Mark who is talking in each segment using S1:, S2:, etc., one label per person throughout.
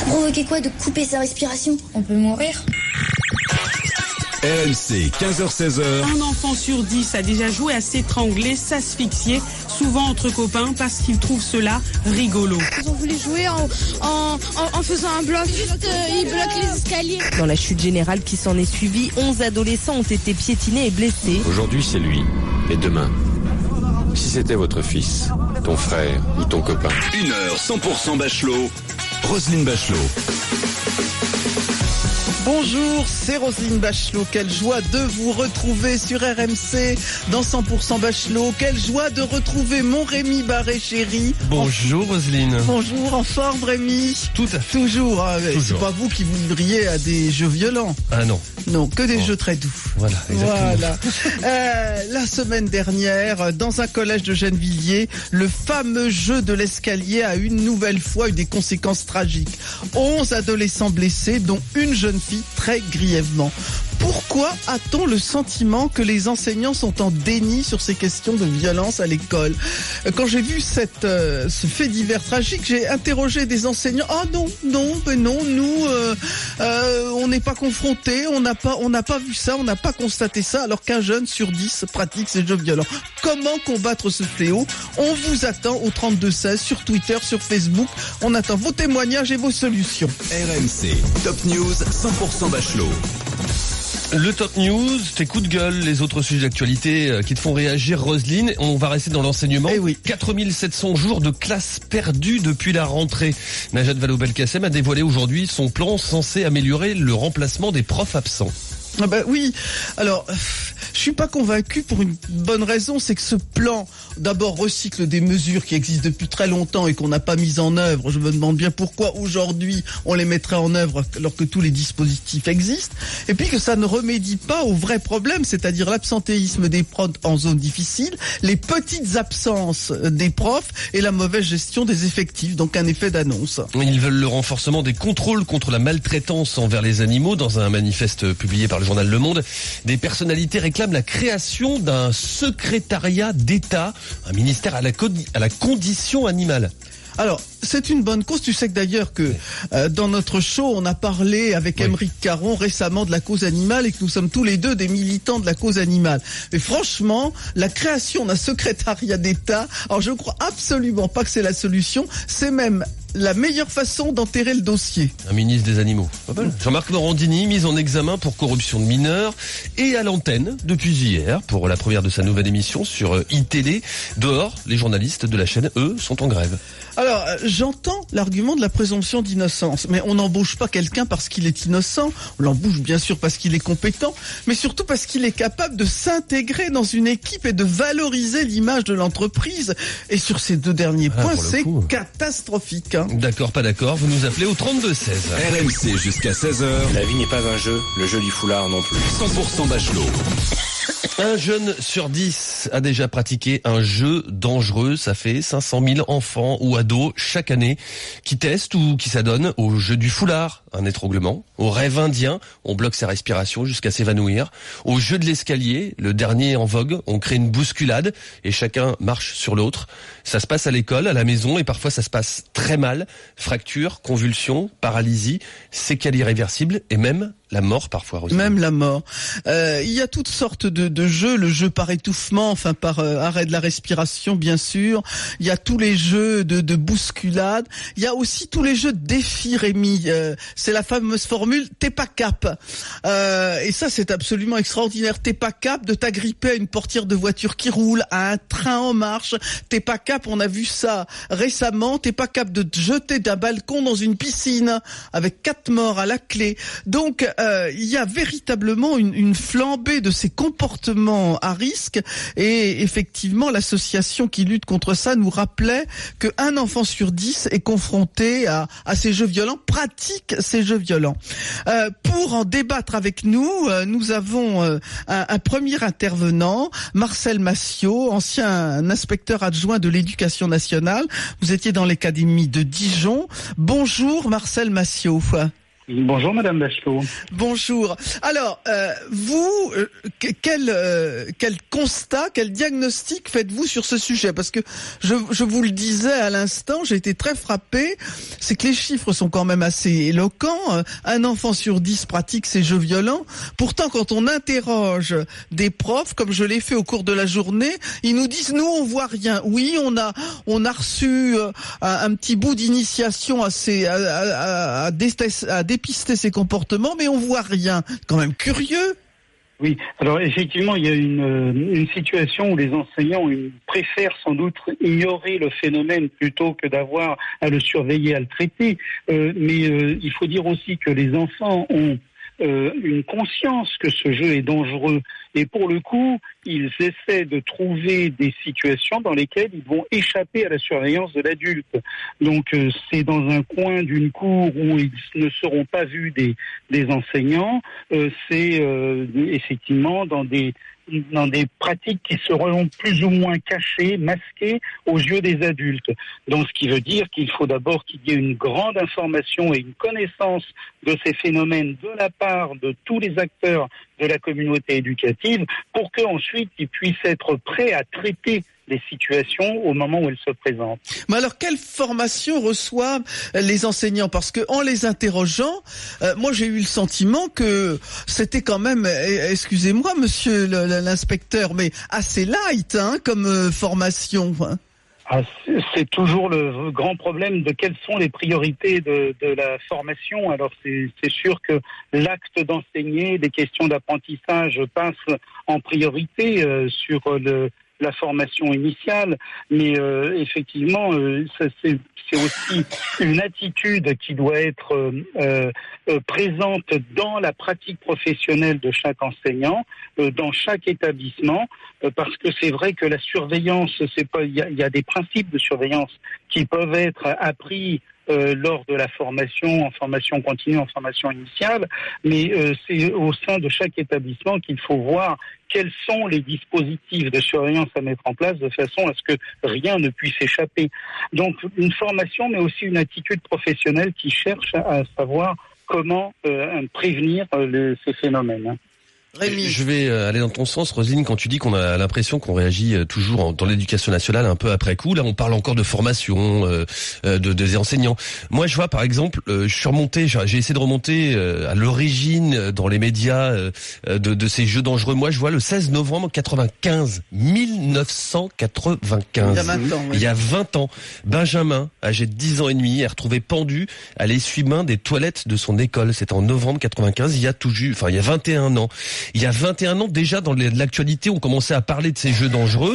S1: provoquer quoi? De couper sa respiration? On peut mourir.
S2: RMC, 15h-16h.
S3: Un enfant sur 10 a déjà joué à s'étrangler, s'asphyxier, souvent entre copains, parce qu'ils trouvent cela rigolo.
S4: Ils ont voulu jouer en faisant un bloc. Juste, ils bloquent les escaliers.
S5: Dans la chute générale qui s'en est suivie, 11 adolescents ont été piétinés et blessés.
S6: Aujourd'hui, c'est lui. Et demain, si c'était votre fils, ton frère ou ton copain.
S2: 1h, 100% Bachelot. Roselyne Bachelot.
S7: Bonjour, c'est Roselyne Bachelot. Quelle joie de vous retrouver sur RMC dans 100% Bachelot. Quelle joie de retrouver mon Rémi Barré, chéri.
S8: Bonjour Roselyne.
S7: Bonjour, en forme Rémi.
S8: Tout à fait.
S7: Toujours, hein,
S8: Toujours.
S7: C'est pas vous qui vous livriez à des jeux violents.
S8: Ah non.
S7: Non, que des jeux très doux.
S8: Voilà, exactement.
S7: Voilà. La semaine dernière, dans un collège de Gennevilliers, le fameux jeu de l'escalier a une nouvelle fois eu des conséquences tragiques. 11 adolescents blessés, dont une jeune fille très grièvement. Pourquoi a-t-on le sentiment que les enseignants sont en déni sur ces questions de violence à l'école? Quand j'ai vu ce fait divers tragique, j'ai interrogé des enseignants. Ah non, nous, on n'est pas confrontés, on n'a pas vu ça, on n'a pas constaté ça, alors qu'un jeune sur 10 pratique ces jeux violents. Comment combattre ce fléau? On vous attend au 32-16 sur Twitter, sur Facebook. On attend vos témoignages et vos solutions.
S2: RMC, Top News, 100% Bachelot.
S8: Le Top News, tes coups de gueule, les autres sujets d'actualité qui te font réagir, Roselyne. On va rester dans l'enseignement.
S7: Eh oui.
S8: 4700 jours de classe perdue depuis la rentrée. Najat Vallaud-Belkacem a dévoilé aujourd'hui son plan censé améliorer le remplacement des profs absents.
S7: Ah bah oui, alors je suis pas convaincu pour une bonne raison, c'est que ce plan d'abord recycle des mesures qui existent depuis très longtemps et qu'on n'a pas mises en œuvre. Je me demande bien pourquoi aujourd'hui on les mettrait en œuvre alors que tous les dispositifs existent, et puis que ça ne remédie pas au vrai problème, c'est-à-dire l'absentéisme des profs en zone difficile, les petites absences des profs et la mauvaise gestion des effectifs, donc un effet d'annonce.
S8: Ils veulent le renforcement des contrôles contre la maltraitance envers les animaux. Dans un manifeste publié par le journal Le Monde, des personnalités réclament la création d'un secrétariat d'État, un ministère à la condition animale.
S7: Alors, c'est une bonne cause. Tu sais que d'ailleurs que dans notre show, on a parlé avec Aymeric Caron récemment de la cause animale et que nous sommes tous les deux des militants de la cause animale. Mais franchement, la création d'un secrétariat d'État, alors je ne crois absolument pas que c'est la solution. C'est même la meilleure façon d'enterrer le dossier.
S8: Un ministre des animaux. Pas mal. Jean-Marc Morandini, mis en examen pour corruption de mineurs et à l'antenne depuis hier pour la première de sa nouvelle émission sur iTélé. Dehors, les journalistes de la chaîne, eux, sont en grève.
S7: Alors, j'entends l'argument de la présomption d'innocence, mais on n'embauche pas quelqu'un parce qu'il est innocent, on l'embauche bien sûr parce qu'il est compétent, mais surtout parce qu'il est capable de s'intégrer dans une équipe et de valoriser l'image de l'entreprise. Et sur ces deux derniers points, c'est catastrophique. Hein.
S8: D'accord, pas d'accord, vous nous appelez au 32-16.
S2: RMC jusqu'à 16h.
S6: La vie n'est pas un jeu, le jeu du foulard non plus.
S2: 100% Bachelot.
S8: Un jeune sur 10 a déjà pratiqué un jeu dangereux. Ça fait 500 000 enfants ou ados chaque année qui testent ou qui s'adonnent au jeu du foulard, un étranglement, au rêve indien, on bloque sa respiration jusqu'à s'évanouir, au jeu de l'escalier, le dernier en vogue, on crée une bousculade et chacun marche sur l'autre. Ça se passe à l'école, à la maison et parfois ça se passe très mal. Fractures, convulsions, paralysie, séquelles irréversibles et même la mort parfois. Aussi.
S7: Même la mort. Il y a toutes sortes de jeux, le jeu par étouffement, enfin par arrêt de la respiration bien sûr. Il y a tous les jeux de bousculade. Il y a aussi tous les jeux de défi, Rémi. C'est la fameuse formule t'es pas cap. Et ça c'est absolument extraordinaire. T'es pas cap de t'agripper à une portière de voiture qui roule, à un train en marche. T'es pas cap, on a vu ça récemment. T'es pas cap de te jeter d'un balcon dans une piscine avec 4 morts à la clé. Donc il y a véritablement une flambée de ces comportements à risque et effectivement l'association qui lutte contre ça nous rappelait qu'un enfant sur 10 est confronté à ces jeux violents, pratique ces jeux violents. Pour en débattre avec nous, nous avons un premier intervenant, Marcel Massiot, ancien inspecteur adjoint de l'éducation nationale. Vous étiez dans l'académie de Dijon. Bonjour Marcel Massiot.
S9: Bonjour Madame Bachelot.
S7: Bonjour. Alors, vous, quel constat, quel diagnostic faites-vous sur ce sujet? Parce que je vous le disais à l'instant, j'ai été très frappé. C'est que les chiffres sont quand même assez éloquents. Un enfant sur 10 pratique ces jeux violents. Pourtant, quand on interroge des profs, comme je l'ai fait au cours de la journée, ils nous disent nous on voit rien. Oui, on a reçu un petit bout d'initiation à dépister ces comportements, mais on voit rien. Quand même curieux.
S9: Oui, alors effectivement, il y a une situation où les enseignants préfèrent sans doute ignorer le phénomène plutôt que d'avoir à le surveiller, à le traiter. Mais il faut dire aussi que les enfants ont une conscience que ce jeu est dangereux. Et pour le coup, ils essaient de trouver des situations dans lesquelles ils vont échapper à la surveillance de l'adulte. Donc c'est dans un coin d'une cour où ils ne seront pas vus des enseignants. C'est effectivement dans des pratiques qui seront plus ou moins cachées, masquées aux yeux des adultes. Donc ce qui veut dire qu'il faut d'abord qu'il y ait une grande information et une connaissance de ces phénomènes de la part de tous les acteurs de la communauté éducative pour qu'ensuite ils puissent être prêts à traiter les situations au moment où elles se présentent.
S7: Mais alors, quelle formation reçoivent les enseignants? Parce que en les interrogeant, moi j'ai eu le sentiment que c'était quand même, excusez-moi monsieur l'inspecteur, mais assez light comme formation.
S9: C'est toujours le grand problème de quelles sont les priorités de la formation. Alors c'est sûr que l'acte d'enseigner, des questions d'apprentissage passent en priorité sur la formation initiale, mais effectivement, c'est aussi une attitude qui doit être présente dans la pratique professionnelle de chaque enseignant, dans chaque établissement, parce que c'est vrai que la surveillance, il y a des principes de surveillance qui peuvent être appris lors de la formation, en formation continue, en formation initiale, mais c'est au sein de chaque établissement qu'il faut voir quels sont les dispositifs de surveillance à mettre en place de façon à ce que rien ne puisse échapper. Donc une formation, mais aussi une attitude professionnelle qui cherche à savoir comment prévenir ces phénomènes.
S8: Rémi. Je vais aller dans ton sens, Roselyne, quand tu dis qu'on a l'impression qu'on réagit toujours dans l'éducation nationale un peu après coup. Là, on parle encore de formation des enseignants. Moi, je vois, par exemple, j'ai essayé de remonter à l'origine dans les médias de ces jeux dangereux. Moi, je vois le 16 novembre 95, 1995. Il y a 20 ans, Benjamin, âgé de 10 ans et demi, est retrouvé pendu à l'essuie-main des toilettes de son école. C'était en novembre 95. Il y a 21 ans. Il y a 21 ans, déjà, dans l'actualité, on commençait à parler de ces jeux dangereux.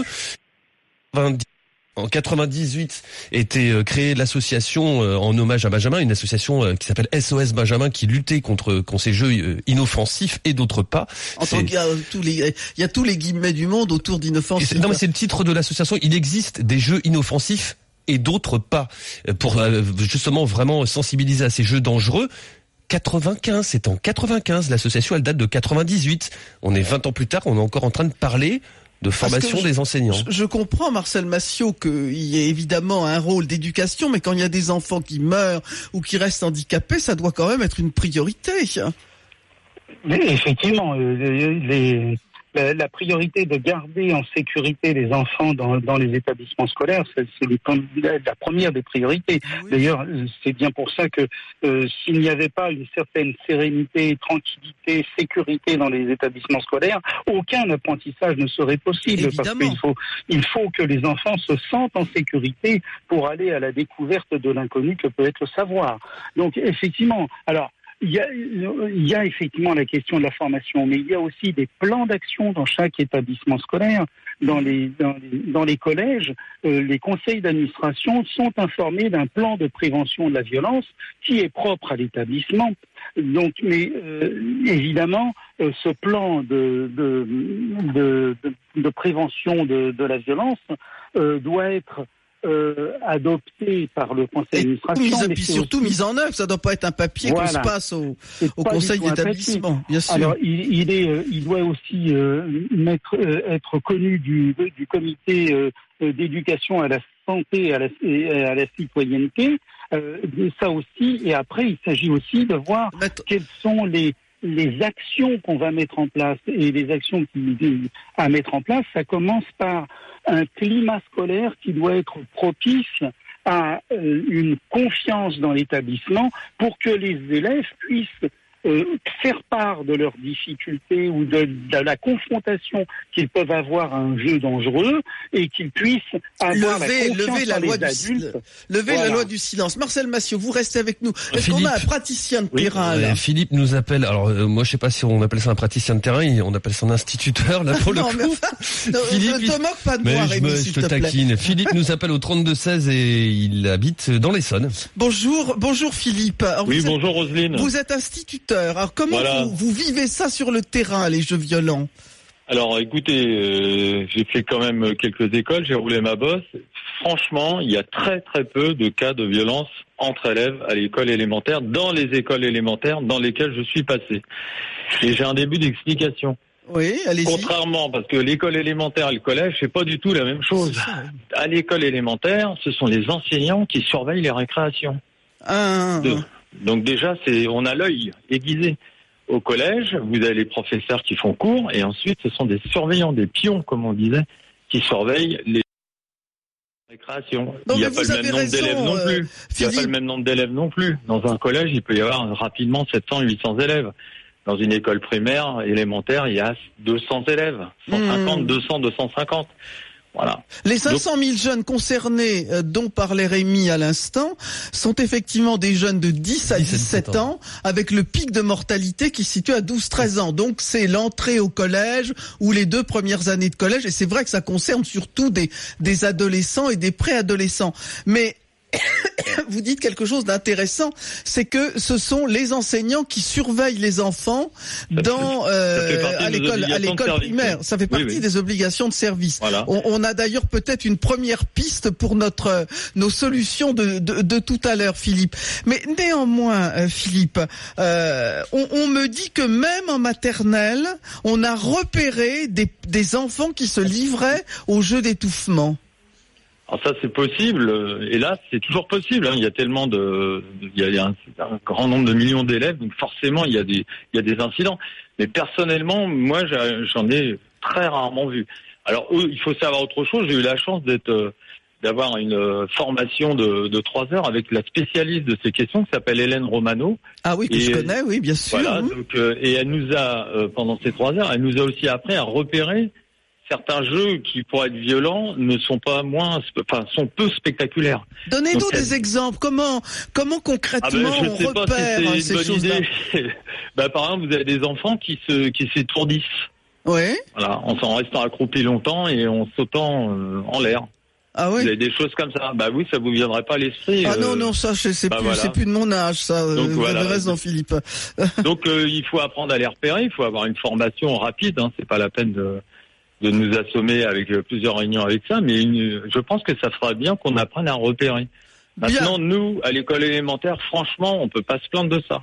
S8: En 98 était créée l'association en hommage à Benjamin, une association qui s'appelle SOS Benjamin, qui luttait contre ces jeux inoffensifs et d'autres pas.
S7: Il y a tous les guillemets du monde autour d'inoffensifs.
S8: Non, mais c'est le titre de l'association. Il existe des jeux inoffensifs et d'autres pas, pour justement vraiment sensibiliser à ces jeux dangereux. 95, c'est en 95, l'association elle date de 98. On est 20 ans plus tard, on est encore en train de parler de formation des enseignants.
S7: Je comprends, Marcel Massiot, qu'il y ait évidemment un rôle d'éducation, mais quand il y a des enfants qui meurent ou qui restent handicapés, ça doit quand même être une priorité.
S9: Mais effectivement, la priorité de garder en sécurité les enfants dans les établissements scolaires, c'est la première des priorités. Oui. D'ailleurs, c'est bien pour ça que s'il n'y avait pas une certaine sérénité, tranquillité, sécurité dans les établissements scolaires, aucun apprentissage ne serait possible. Évidemment. Parce qu'il faut que les enfants se sentent en sécurité pour aller à la découverte de l'inconnu que peut être le savoir. Donc, effectivement, alors, il y a effectivement la question de la formation, mais il y a aussi des plans d'action dans chaque établissement scolaire. Dans les collèges, les conseils d'administration sont informés d'un plan de prévention de la violence qui est propre à l'établissement. Donc, mais évidemment, ce plan de prévention de la violence doit être adopté par le conseil d'administration.
S7: Et puis surtout mise en œuvre, ça doit pas être un papier qu'on se passe au conseil d'établissement, bien sûr.
S9: Alors il doit aussi être connu du comité d'éducation à la santé et à la citoyenneté. Ça aussi, et après, il s'agit aussi de voir quelles sont les actions qu'on va mettre en place. Et les actions à mettre en place, ça commence par un climat scolaire qui doit être propice à une confiance dans l'établissement pour que les élèves puissent faire part de leurs difficultés ou de la confrontation qu'ils peuvent avoir à un jeu dangereux et qu'ils puissent avoir
S7: lever la loi du silence. Marcel Massiot, vous restez avec nous. Est-ce qu'on a un praticien de terrain là?
S8: Philippe nous appelle. Alors moi je sais pas si on appelle ça un praticien de terrain, on appelle ça un instituteur là pour le coup.
S7: Philippe, ne te moque pas de moi, Rémi, s'il te plaît.
S8: Taquine. Philippe nous appelle au 32-16 et il habite dans l'Essonne.
S7: Bonjour Philippe. Alors,
S10: bonjour Roselyne.
S7: Vous êtes instituteur. Alors comment vous vivez ça sur le terrain, les jeux violents?
S10: Alors écoutez, j'ai fait quand même quelques écoles, j'ai roulé ma bosse. Franchement, il y a très très peu de cas de violence entre élèves à l'école élémentaire, dans les écoles élémentaires dans lesquelles je suis passé. Et j'ai un début d'explication.
S7: Oui, allez-y.
S10: Contrairement, parce que l'école élémentaire et le collège, c'est pas du tout la même chose. À l'école élémentaire, ce sont les enseignants qui surveillent les récréations. Donc déjà, on a l'œil aiguisé. Au collège, vous avez les professeurs qui font cours, et ensuite, ce sont des surveillants, des pions, comme on disait, qui surveillent les récréations. Il n'y a pas le même nombre d'élèves non plus. Il n'y a pas le même nombre d'élèves non plus. Dans un collège, il peut y avoir rapidement 700, 800 élèves. Dans une école primaire, élémentaire, il y a 200 élèves. 150, 200, 250. Voilà.
S7: Les 500 000 jeunes concernés dont parlait Rémi à l'instant sont effectivement des jeunes de 10 à 17 ans avec le pic de mortalité qui se situe à 12-13 ans. Donc c'est l'entrée au collège ou les 2 premières années de collège et c'est vrai que ça concerne surtout des adolescents et des préadolescents. Mais vous dites quelque chose d'intéressant, c'est que ce sont les enseignants qui surveillent les enfants à l'école primaire. Ça fait partie des obligations de service. Voilà. On a d'ailleurs peut-être une première piste pour nos solutions de tout à l'heure, Philippe. Mais néanmoins, Philippe, on me dit que même en maternelle, on a repéré des enfants qui se livraient aux jeux d'étouffement.
S10: Alors ça c'est possible, et là c'est toujours possible. Il y a tellement il y a un grand nombre de millions d'élèves, donc forcément il y a des incidents. Mais personnellement, moi j'en ai très rarement vu. Alors il faut savoir autre chose. J'ai eu la chance d'avoir une formation de 3 heures avec la spécialiste de ces questions qui s'appelle Hélène Romano.
S7: Ah oui, que je connais, oui, bien sûr.
S10: Voilà, donc et elle nous a pendant ces 3 heures, elle nous a aussi appris à repérer certains jeux qui, pour être violents, sont peu spectaculaires.
S7: Donnez-nous des exemples. Comment concrètement on repère ces choses-là?
S10: Par exemple, vous avez des enfants qui s'étourdissent.
S7: Oui.
S10: Voilà, en restant accroupis longtemps et en sautant en l'air.
S7: Ah oui.
S10: Vous avez des choses comme ça. Bah oui, ça vous viendrait pas à l'esprit.
S7: Ah non, ça c'est plus de mon âge, ça. Donc, vous avez raison, Philippe.
S10: Donc il faut apprendre à les repérer. Il faut avoir une formation rapide. C'est pas la peine de nous assommer avec plusieurs réunions avec ça, mais je pense que ça ferait bien qu'on apprenne à repérer. Maintenant, nous, à l'école élémentaire, franchement, on peut pas se plaindre de ça.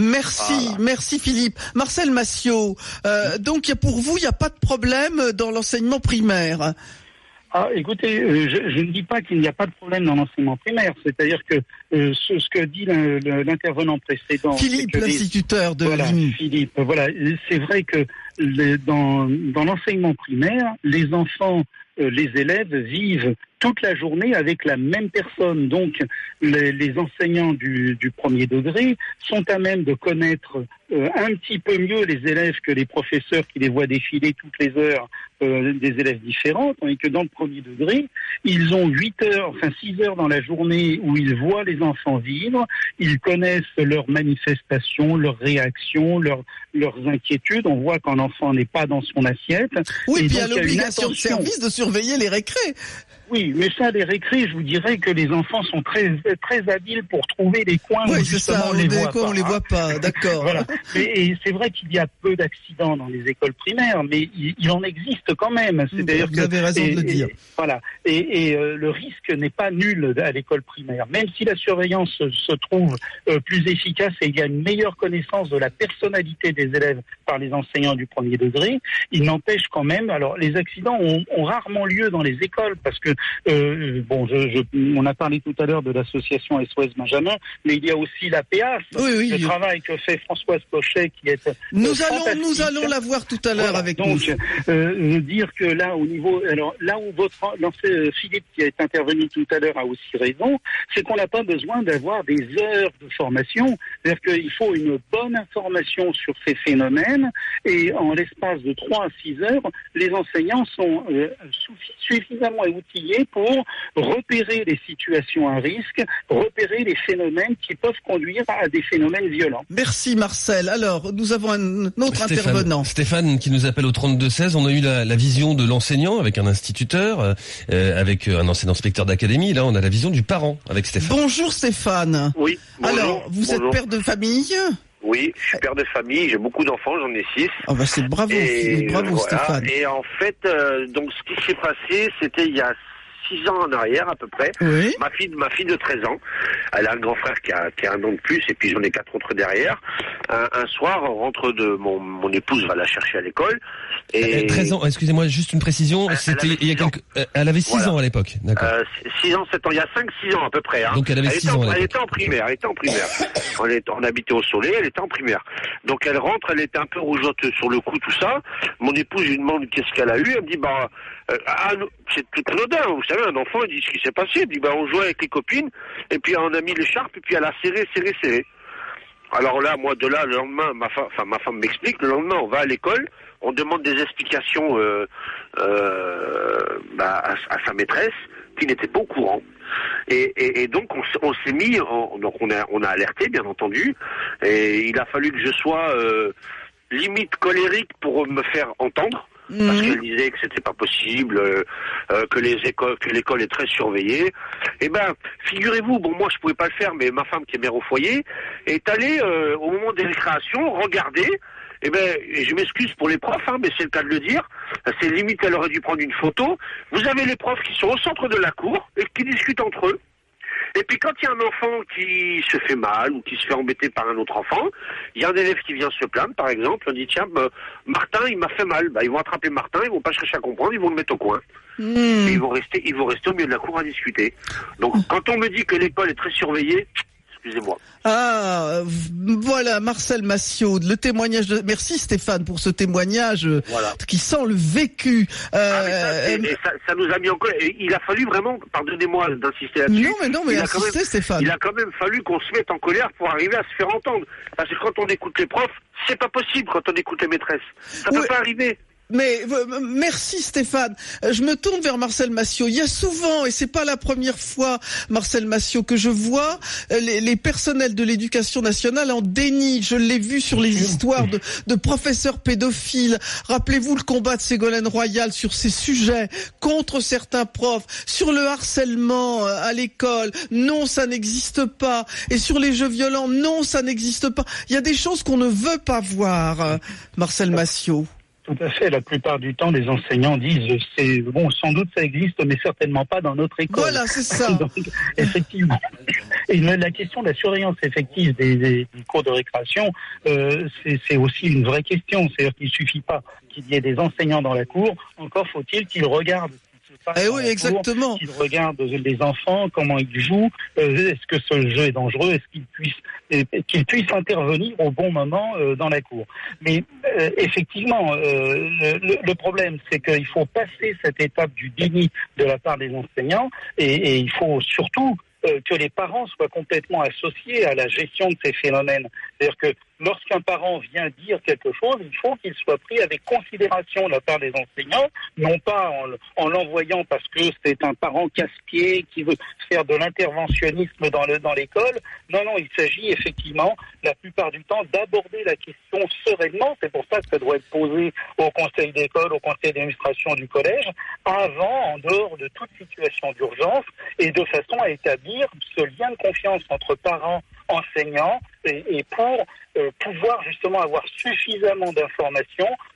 S7: Merci Philippe. Marcel Massiot, donc pour vous, il n'y a pas de problème dans l'enseignement primaire?
S9: Écoutez, je ne dis pas qu'il n'y a pas de problème dans l'enseignement primaire. C'est-à-dire que ce que dit l'intervenant précédent...
S7: Philippe, l'instituteur de l'IMI.
S9: Philippe, voilà. C'est vrai que dans l'enseignement primaire, les enfants, les élèves vivent toute la journée avec la même personne. Donc, les enseignants du premier degré sont à même de connaître un petit peu mieux les élèves que les professeurs qui les voient défiler toutes les heures des élèves différents, tandis que dans le premier degré, ils ont 6 heures dans la journée où ils voient les enfants vivre, ils connaissent leurs manifestations, leurs réactions, leurs inquiétudes. On voit quand l'enfant n'est pas dans son assiette.
S7: Oui, et puis il y a l'obligation de service de surveiller les récrés.
S9: Oui, mais ça, les récrés, je vous dirais que les enfants sont très, très habiles pour trouver les coins où justement on les voit pas.
S7: D'accord.
S9: Voilà. Et c'est vrai qu'il y a peu d'accidents dans les écoles primaires, mais il en existe quand même. C'est-à-dire
S7: vous avez raison de le dire.
S9: Voilà. Et le risque n'est pas nul à l'école primaire. Même si la surveillance se trouve plus efficace et il y a une meilleure connaissance de la personnalité des élèves par les enseignants du premier degré, il n'empêche quand même. Alors, les accidents ont rarement lieu dans les écoles parce que on a parlé tout à l'heure de l'association SOS Benjamin, mais il y a aussi l'APA, le travail que fait Françoise Pochet, qui est
S7: nous allons la voir tout à l'heure avec nous.
S9: Dire que là, au niveau, alors là où Philippe qui est intervenu tout à l'heure a aussi raison, c'est qu'on n'a pas besoin d'avoir des heures de formation. C'est-à-dire qu'il faut une bonne information sur ces phénomènes, et en l'espace de 3 à 6 heures, les enseignants sont suffisamment outillés pour repérer les situations à risque, repérer les phénomènes qui peuvent conduire à des phénomènes violents.
S7: Merci Marcel. Alors, nous avons un autre intervenant.
S8: Stéphane qui nous appelle au 32-16. On a eu la vision de l'enseignant avec un instituteur, avec un ancien inspecteur d'académie. Là, on a la vision du parent avec Stéphane.
S7: Bonjour Stéphane.
S11: Oui. Bonjour.
S7: Alors, vous êtes père de famille ?
S11: Oui, je suis père de famille, j'ai beaucoup d'enfants, j'en ai 6.
S7: Ah bah c'est bravo voilà. Stéphane.
S11: Et en fait, donc ce qui s'est passé, c'était il y a 6 ans en arrière à peu près.
S7: Oui.
S11: Ma fille de 13 ans, elle a un grand frère qui a 1 an de plus, et puis j'en ai 4 autres derrière. Un soir, on rentre mon épouse va la chercher à l'école. Et
S8: 13 ans, excusez-moi, juste une précion, elle avait 6 ans à l'époque, d'accord.
S11: 6 ans, 7 ans, il y a 5-6 ans à peu près. Hein.
S8: Donc elle avait 6 ans à l'époque.
S11: Elle était en primaire. On habitait au Soleil, elle était en primaire. Donc elle rentre, elle était un peu rougeotte sur le cou, tout ça. Mon épouse lui demande qu'est-ce qu'elle a eu, elle me dit c'est tout anodin, vous savez, un enfant, il dit ce qui s'est passé, il dit on jouait avec les copines, et puis on a mis l'écharpe, et puis elle a serré. Alors là, moi, de là, le lendemain, ma femme m'explique, le lendemain, on va à l'école, on demande des explications à sa maîtresse, qui n'était pas au courant. Et donc, on s'est mis, donc on a alerté, bien entendu, et il a fallu que je sois limite colérique pour me faire entendre. Parce qu'elle disait que c'était pas possible, que l'école est très surveillée. Eh ben, figurez-vous, moi je pouvais pas le faire, mais ma femme qui est mère au foyer est allée au moment des récréations regarder. Eh ben, je m'excuse pour les profs, mais c'est le cas de le dire. C'est limite, elle aurait dû prendre une photo. Vous avez les profs qui sont au centre de la cour et qui discutent entre eux. Et puis quand il y a un enfant qui se fait mal ou qui se fait embêter par un autre enfant, il y a un élève qui vient se plaindre, par exemple, on dit tiens, Martin, il m'a fait mal. Ils vont attraper Martin, ils vont pas chercher à comprendre, ils vont le mettre au coin. Et ils vont rester au milieu de la cour à discuter. Donc quand on me dit que l'école est très surveillée, excusez-moi.
S7: Ah, voilà, Marcel Massiot, le témoignage de... Merci Stéphane pour ce témoignage qui sent le vécu.
S11: Ça nous a mis en colère. Il a fallu vraiment, pardonnez-moi d'insister là-dessus.
S7: Non, mais insistez Stéphane.
S11: Il a quand même fallu qu'on se mette en colère pour arriver à se faire entendre. Parce que quand on écoute les profs, c'est pas possible quand on écoute les maîtresses. Ça peut pas arriver.
S7: Mais merci Stéphane. Je me tourne vers Marcel Massiot. Il y a souvent, et c'est pas la première fois, Marcel Massiot, que je vois les personnels de l'éducation nationale en déni. Je l'ai vu sur les histoires de professeurs pédophiles. Rappelez-vous le combat de Ségolène Royal sur ces sujets contre certains profs, sur le harcèlement à l'école. Non, ça n'existe pas. Et sur les jeux violents, non, ça n'existe pas. Il y a des choses qu'on ne veut pas voir, Marcel Massiot.
S9: Tout à fait. La plupart du temps, les enseignants disent sans doute ça existe, mais certainement pas dans notre école.
S7: Voilà, c'est ça.
S9: Donc, effectivement. Et la question de la surveillance effective des cours de récréation, c'est aussi une vraie question. C'est-à-dire qu'il suffit pas qu'il y ait des enseignants dans la cour, encore faut-il qu'ils regardent.
S7: Oui, exactement.
S9: Qu'ils regardent les enfants, comment ils jouent, est-ce que ce jeu est dangereux, est-ce qu'ils puissent intervenir au bon moment dans la cour. Mais effectivement, le problème, c'est qu'il faut passer cette étape du déni de la part des enseignants et il faut surtout que les parents soient complètement associés à la gestion de ces phénomènes. C'est-à-dire que lorsqu'un parent vient dire quelque chose, il faut qu'il soit pris avec considération de la part des enseignants, non pas en l'envoyant parce que c'est un parent casse-pied qui veut faire de l'interventionnisme dans l'école. Non, il s'agit effectivement, la plupart du temps, d'aborder la question sereinement. C'est pour ça que ça doit être posé au conseil d'école, au conseil d'administration du collège, avant, en dehors de toute situation d'urgence, et de façon à établir ce lien de confiance entre parents, enseignants, et pour pouvoir justement avoir suffisamment d'informations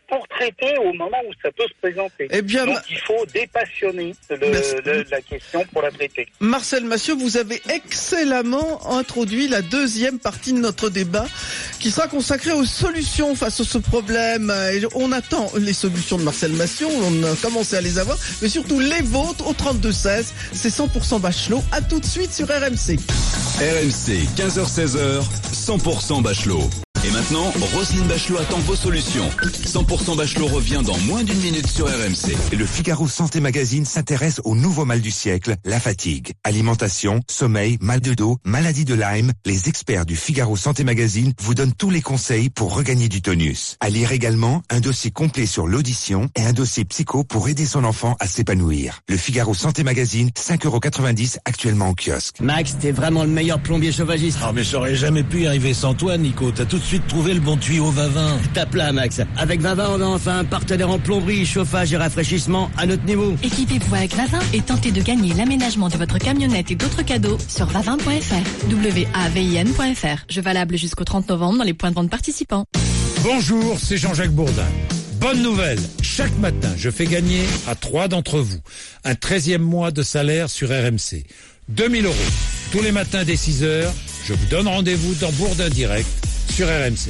S9: pour traiter au moment où ça peut se présenter.
S7: Eh bien,
S9: donc il faut dépassionner la question pour la traiter.
S7: Marcel Massieu, vous avez excellemment introduit la deuxième partie de notre débat qui sera consacrée aux solutions face à ce problème. Et on attend les solutions de Marcel Massieu, on a commencé à les avoir, mais surtout les vôtres au 32-16. C'est 100% Bachelot. À tout de suite sur RMC.
S2: RMC, 15h-16h, 100% Bachelot. Et maintenant, Roselyne Bachelot attend vos solutions. 100% Bachelot revient dans moins d'une minute sur RMC.
S12: Le Figaro Santé Magazine s'intéresse au nouveau mal du siècle, la fatigue. Alimentation, sommeil, mal de dos, maladie de Lyme, les experts du Figaro Santé Magazine vous donnent tous les conseils pour regagner du tonus. À lire également un dossier complet sur l'audition et un dossier psycho pour aider son enfant à s'épanouir. Le Figaro Santé Magazine, 5,90€ actuellement au kiosque.
S13: Max, t'es vraiment le meilleur plombier chauffagiste.
S14: Ah mais j'aurais jamais pu y arriver sans toi, Nico. T'as tout de suite trouvé le bon tuyau Vavin.
S13: Tape là, Max. Avec Vavin, on a enfin un partenaire en plomberie, chauffage et rafraîchissement à notre niveau.
S15: Équipez-vous avec Vavin et tentez de gagner l'aménagement de votre camionnette et d'autres cadeaux sur vavin.fr. WAVIN.fr. Jeu valable jusqu'au 30 novembre dans les points de vente participants.
S16: Bonjour, c'est Jean-Jacques Bourdin. Bonne nouvelle, chaque matin, je fais gagner à 3 d'entre vous un 13e mois de salaire sur RMC. 2 000 €. Tous les matins dès 6h, je vous donne rendez-vous dans Bourdin Direct sur RMC.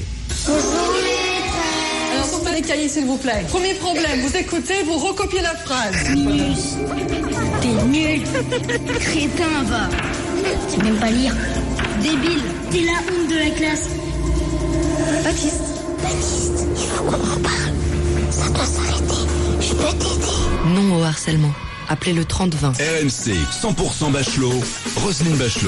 S17: Alors, sortez les cahiers, s'il vous plaît. Premier problème, vous écoutez, vous recopiez la phrase.
S1: Nul. T'es nul. Crétin, va. Tu sais même pas lire. Débile. T'es la honte de la classe. Baptiste, il faut qu'on en parle. Ça doit s'arrêter. Je peux t'aider.
S15: Non au harcèlement. Appelez le 30-20.
S2: RMC, 100% Bachelot, Roselyne Bachelot.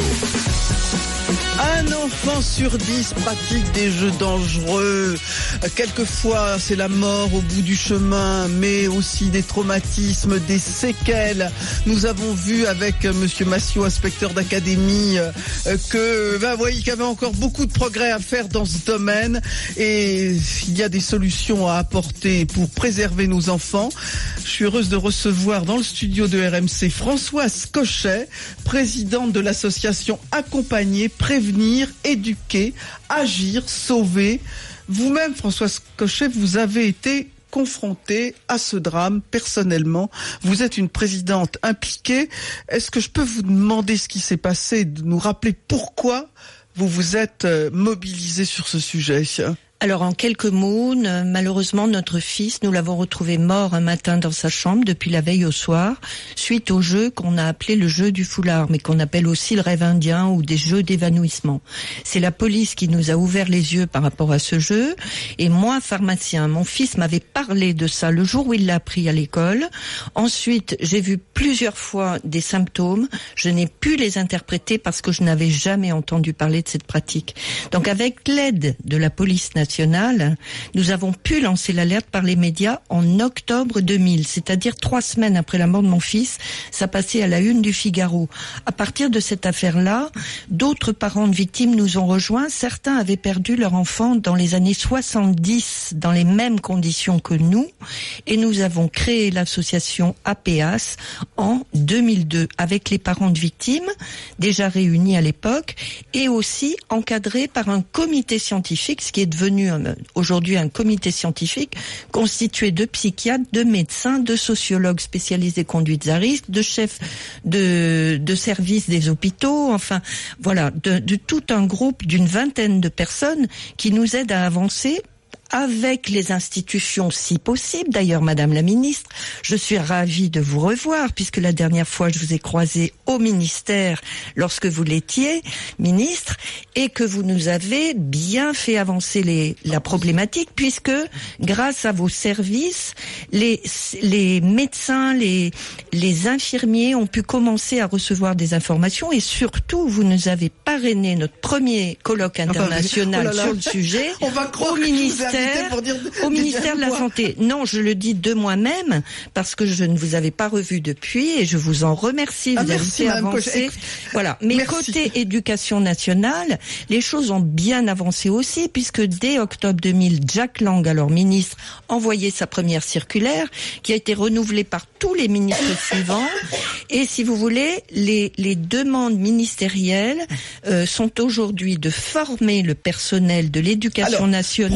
S7: Un enfant sur 10 pratique des jeux dangereux. Quelquefois, c'est la mort au bout du chemin, mais aussi des traumatismes, des séquelles. Nous avons vu avec Monsieur Massiot, inspecteur d'académie, qu'il y avait encore beaucoup de progrès à faire dans ce domaine, et il y a des solutions à apporter pour préserver nos enfants. Je suis heureuse de recevoir dans le studio de RMC Françoise Cochet, présidente de l'association Accompagner, Prévenir, Éduquer, Agir, Sauver. Vous-même, Françoise Cochet, vous avez été confrontée à ce drame personnellement. Vous êtes une présidente impliquée. Est-ce que je peux vous demander ce qui s'est passé, de nous rappeler pourquoi vous vous êtes mobilisée sur ce sujet ?
S18: Alors en quelques mots, malheureusement notre fils, nous l'avons retrouvé mort un matin dans sa chambre depuis la veille au soir, suite au jeu qu'on a appelé le jeu du foulard, mais qu'on appelle aussi le rêve indien ou des jeux d'évanouissement. C'est la police qui nous a ouvert les yeux par rapport à ce jeu, et moi, pharmacien, mon fils m'avait parlé de ça le jour où il l'a appris à l'école. Ensuite, j'ai vu plusieurs fois des symptômes, je n'ai pu les interpréter parce que je n'avais jamais entendu parler de cette pratique. Donc avec l'aide de la police nationale, nous avons pu lancer l'alerte par les médias en octobre 2000, c'est-à-dire 3 semaines après la mort de mon fils. Ça passait à la une du Figaro. À partir de cette affaire-là, d'autres parents de victimes nous ont rejoints. Certains avaient perdu leur enfant dans les années 70, dans les mêmes conditions que nous. Et nous avons créé l'association APAS en 2002, avec les parents de victimes, déjà réunis à l'époque, et aussi encadrés par un comité scientifique, ce qui est devenu aujourd'hui un comité scientifique constitué de psychiatres, de médecins, de sociologues spécialisés conduites à risque, de chefs de services des hôpitaux, enfin voilà, de tout un groupe d'une 20aine de personnes qui nous aident à avancer avec les institutions si possible. D'ailleurs, Madame la Ministre, je suis ravie de vous revoir puisque la dernière fois je vous ai croisé au ministère lorsque vous l'étiez ministre et que vous nous avez bien fait avancer la problématique puisque grâce à vos services, les médecins, les infirmiers ont pu commencer à recevoir des informations et surtout vous nous avez parrainé notre premier colloque international sur le sujet au ministère de la Santé. Non, je le dis de moi-même parce que je ne vous avais pas revu depuis et je vous en remercie. Vous avez fait avancer. Voilà. Mais côté éducation nationale, les choses ont bien avancé aussi puisque dès octobre 2000, Jack Lang, alors ministre, envoyait sa première circulaire qui a été renouvelée par tous les ministres suivants. Et si vous voulez, les demandes ministérielles sont aujourd'hui de former le personnel de l'éducation nationale.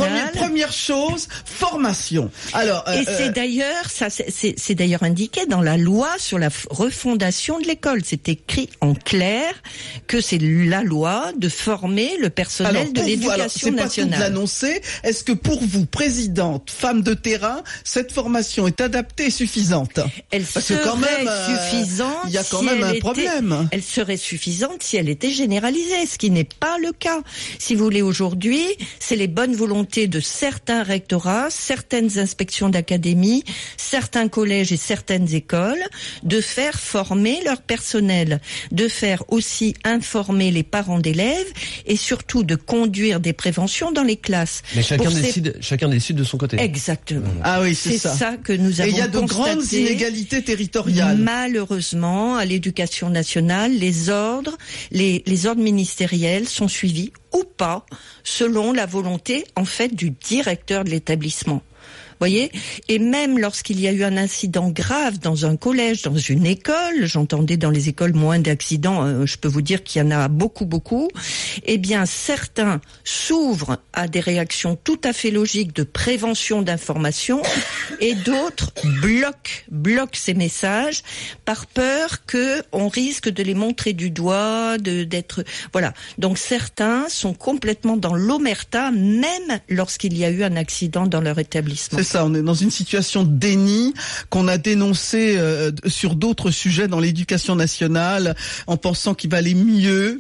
S7: première chose, formation. Alors,
S18: et c'est d'ailleurs indiqué dans la loi sur la refondation de l'école. C'est écrit en clair que c'est la loi de former le personnel de l'éducation nationale.
S7: C'est pas tout de l'annoncer. Est-ce que pour vous, présidente, femme de terrain, cette formation est adaptée et suffisante?
S18: Elle serait suffisante.
S7: Il y a quand même un problème.
S18: Elle serait suffisante si elle était généralisée, ce qui n'est pas le cas. Si vous voulez, aujourd'hui, c'est les bonnes volontés de certains rectorats, certaines inspections d'académie, certains collèges et certaines écoles de faire former leur personnel, de faire aussi informer les parents d'élèves et surtout de conduire des préventions dans les classes.
S8: Mais chacun décide de son côté.
S18: Exactement.
S7: Ah oui, c'est
S18: ça que nous avons constaté.
S7: Et il y a de grandes inégalités territoriales.
S18: Malheureusement, à l'éducation nationale, les ordres ministériels sont suivis ou pas selon la volonté, en fait, du directeur de l'établissement. Voyez, et même lorsqu'il y a eu un incident grave dans un collège, dans une école, j'entendais dans les écoles moins d'accidents, je peux vous dire qu'il y en a beaucoup, eh bien certains s'ouvrent à des réactions tout à fait logiques de prévention d'information et d'autres bloquent ces messages par peur que on risque de les montrer du doigt, d'être voilà. Donc certains sont complètement dans l'omerta même lorsqu'il y a eu un accident dans leur établissement.
S7: C'est ça, on est dans une situation de déni qu'on a dénoncé sur d'autres sujets dans l'éducation nationale en pensant qu'il valait mieux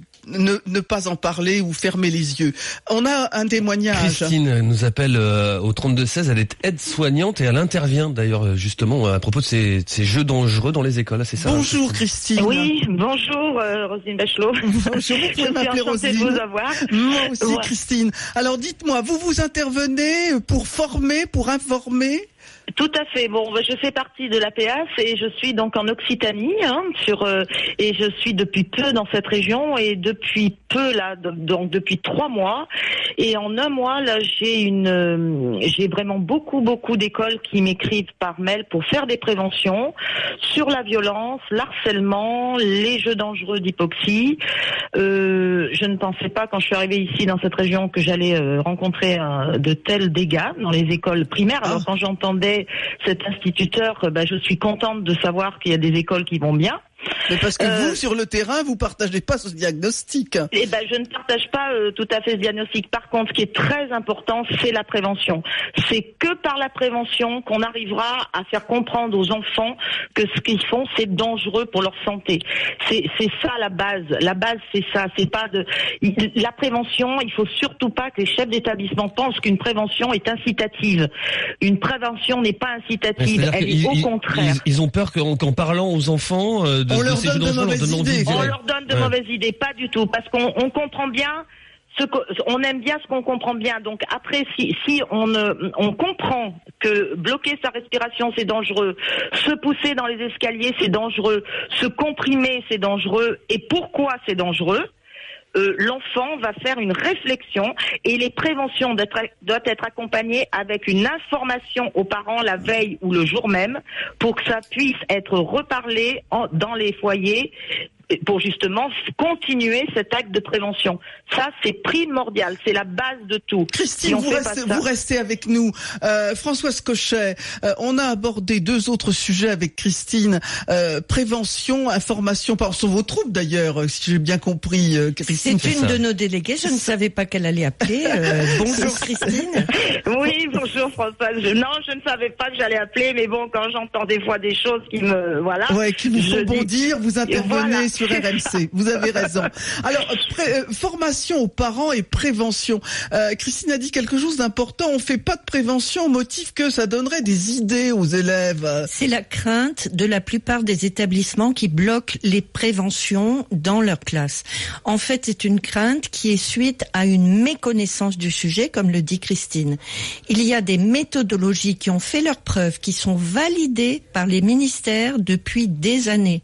S7: ne pas en parler ou fermer les yeux. On a un témoignage.
S8: Christine nous appelle au 32-16, elle est aide-soignante et elle intervient d'ailleurs justement à propos de ces jeux dangereux dans les écoles, c'est ça?
S7: Bonjour Christine.
S19: Oui, bonjour Roselyne Bachelot.
S7: Bonjour, je suis enchantée
S19: de vous avoir.
S7: Moi aussi Christine. Alors dites-moi, vous intervenez pour former, pour informer?
S19: Tout à fait. Bon, je fais partie de l'APAS et je suis donc en Occitanie, et je suis depuis peu dans cette région et depuis peu là, donc depuis 3 mois. Et en un mois là, j'ai vraiment beaucoup d'écoles qui m'écrivent par mail pour faire des préventions sur la violence, l'harcèlement, les jeux dangereux d'hypoxie. Je ne pensais pas quand je suis arrivée ici dans cette région que j'allais rencontrer de tels dégâts dans les écoles primaires. Alors quand j'entendais cet instituteur, je suis contente de savoir qu'il y a des écoles qui vont bien.
S7: Mais parce que vous, sur le terrain, vous partagez pas ce diagnostic.
S19: Je ne partage pas tout à fait ce diagnostic. Par contre, ce qui est très important, c'est la prévention. C'est que par la prévention qu'on arrivera à faire comprendre aux enfants que ce qu'ils font, c'est dangereux pour leur santé. C'est ça la base. La base, c'est ça. C'est pas la prévention. Il faut surtout pas que les chefs d'établissement pensent qu'une prévention est incitative. Une prévention n'est pas incitative. Elle est au contraire.
S8: Ils ont peur qu'en parlant aux enfants
S7: on leur donne de mauvaises idées.
S19: On leur donne de mauvaises idées, pas du tout, parce qu'on comprend bien on aime bien ce qu'on comprend bien. Donc après, si on comprend que bloquer sa respiration c'est dangereux, se pousser dans les escaliers c'est dangereux, se comprimer c'est dangereux, et pourquoi c'est dangereux, l'enfant va faire une réflexion et les préventions doivent être accompagnées avec une information aux parents la veille ou le jour même pour que ça puisse être reparlé dans les foyers pour justement continuer cet acte de prévention. Ça, c'est primordial, c'est la base de tout.
S7: Christine, vous restez avec nous. Françoise Cochet, on a abordé 2 autres sujets avec Christine. Prévention, information, sur vos troupes d'ailleurs, si j'ai bien compris. Christine,
S18: c'est une de nos déléguées, je ne savais pas qu'elle allait appeler. Bonjour Christine.
S19: Oui, bonjour Françoise. Non, je ne savais pas que j'allais appeler, mais bon, quand j'entends des fois des choses qui me... Voilà.
S7: Ouais, qui vous font bondir, vous intervenez sur RMC. Vous avez raison. Alors, formation aux parents et prévention. Christine a dit quelque chose d'important. On fait pas de prévention au motif que ça donnerait des idées aux élèves.
S18: C'est la crainte de la plupart des établissements qui bloquent les préventions dans leur classe. En fait, c'est une crainte qui est suite à une méconnaissance du sujet, comme le dit Christine. Il y a des méthodologies qui ont fait leurs preuves, qui sont validées par les ministères depuis des années.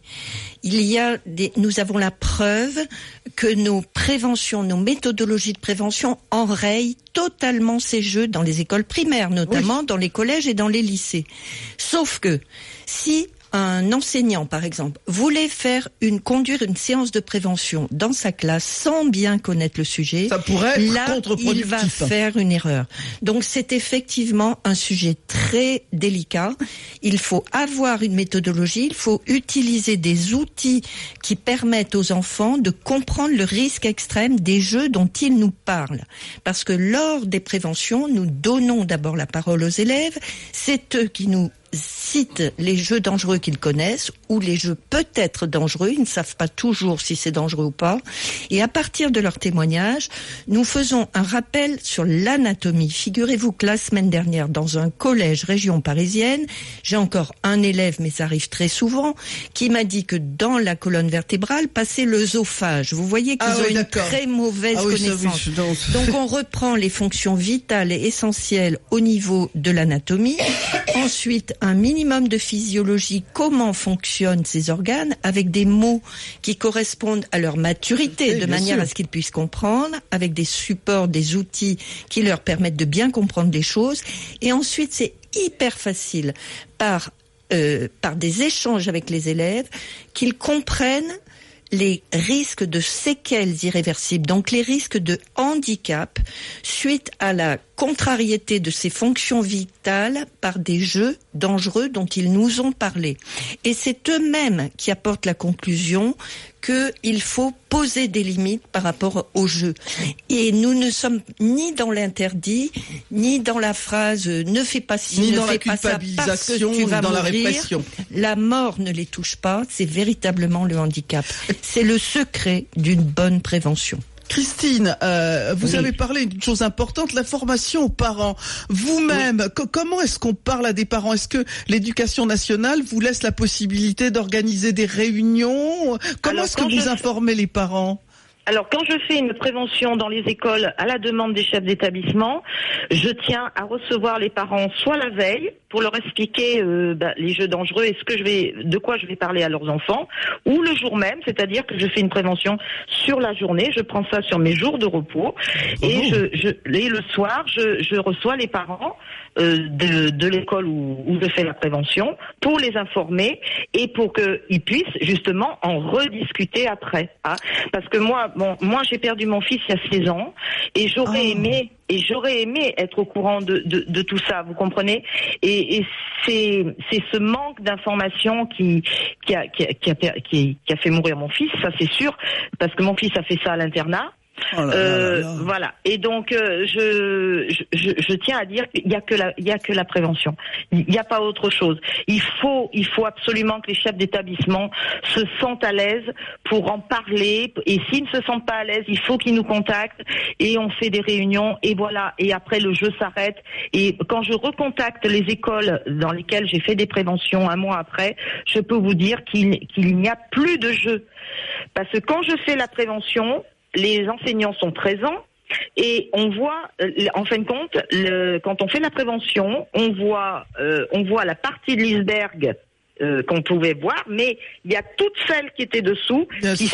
S18: Nous avons la preuve que nos préventions, nos méthodologies de prévention enrayent totalement ces jeux dans les écoles primaires, notamment dans les collèges et dans les lycées. Sauf que si un enseignant, par exemple, voulait conduire une séance de prévention dans sa classe sans bien connaître le sujet,
S7: ça pourrait être contre-productif.
S18: Il va faire une erreur. Donc c'est effectivement un sujet très délicat. Il faut avoir une méthodologie, il faut utiliser des outils qui permettent aux enfants de comprendre le risque extrême des jeux dont ils nous parlent. Parce que lors des préventions, nous donnons d'abord la parole aux élèves, c'est eux qui nous citent les jeux dangereux qu'ils connaissent ou les jeux peut-être dangereux, ils ne savent pas toujours si c'est dangereux ou pas, et à partir de leur témoignage, nous faisons un rappel sur l'anatomie. Figurez-vous que la semaine dernière, dans un collège région parisienne, j'ai encore un élève, mais ça arrive très souvent, qui m'a dit que dans la colonne vertébrale passait l'œsophage. Vous voyez qu'ils ont une très mauvaise connaissance. Donc on reprend les fonctions vitales et essentielles au niveau de l'anatomie. Ensuite, un minimum de physiologie, comment fonctionnent ces organes, avec des mots qui correspondent à leur maturité, de manière à ce qu'ils puissent comprendre, avec des supports, des outils qui leur permettent de bien comprendre les choses. Et ensuite, c'est hyper facile, par des échanges avec les élèves, qu'ils comprennent les risques de séquelles irréversibles, donc les risques de handicap suite à la contrariété de ces fonctions vitales par des jeux dangereux dont ils nous ont parlé. Et c'est eux-mêmes qui apportent la conclusion qu'il faut poser des limites par rapport aux jeux. Et nous ne sommes ni dans l'interdit, ni dans la phrase « ne fais pas ci,
S7: ni
S18: ne
S7: dans
S18: fais
S7: la
S18: pas ça parce que tu vas
S7: dans
S18: mourir ».
S7: La répression.
S18: La mort ne les touche pas, c'est véritablement le handicap. C'est le secret d'une bonne prévention.
S7: Christine, vous avez parlé d'une chose importante, la formation aux parents. Vous-même, comment est-ce qu'on parle à des parents? Est-ce que l'éducation nationale vous laisse la possibilité d'organiser des réunions? Comment est-ce que vous informez les parents?
S19: Alors, quand je fais une prévention dans les écoles à la demande des chefs d'établissement, je tiens à recevoir les parents soit la veille pour leur expliquer les jeux dangereux et de quoi je vais parler à leurs enfants, ou le jour même, c'est-à-dire que je fais une prévention sur la journée, je prends ça sur mes jours de repos et le soir, je reçois les parents de l'école où je fais la prévention pour les informer et pour qu'ils puissent justement en rediscuter après. Hein. Parce que moi j'ai perdu mon fils il y a 16 ans et j'aurais aimé être au courant de tout ça, vous comprenez? Et c'est ce manque d'information qui a fait mourir mon fils, ça c'est sûr, parce que mon fils a fait ça à l'internat. Voilà. Et donc je tiens à dire qu'il y a que la prévention. Il n'y a pas autre chose. Il faut absolument que les chefs d'établissement se sentent à l'aise pour en parler. Et s'ils ne se sentent pas à l'aise, il faut qu'ils nous contactent et on fait des réunions et voilà. Et après le jeu s'arrête. Et quand je recontacte les écoles dans lesquelles j'ai fait des préventions un mois après, je peux vous dire qu'il n'y a plus de jeu. Parce que quand je fais la prévention, les enseignants sont présents et on voit, en fin de compte, quand on fait la prévention, on voit la partie de l'iceberg qu'on pouvait voir, mais il y a toute celle qui était dessous